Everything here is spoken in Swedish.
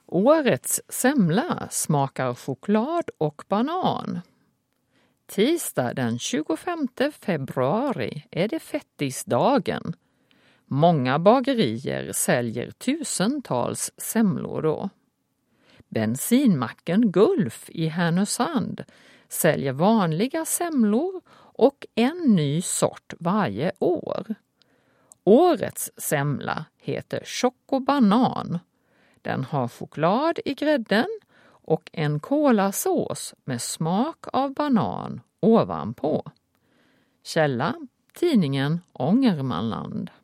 Årets semla smakar choklad och banan. Tisdag den 25 februari är det fettisdagen. Många bagerier säljer tusentals semlor då. Bensinmacken Gulf i Härnösand säljer vanliga semlor och en ny sort varje år. Årets semla heter chokobanan. Den har choklad i grädden och en kolasås med smak av banan ovanpå. Källa: tidningen Ångermanland.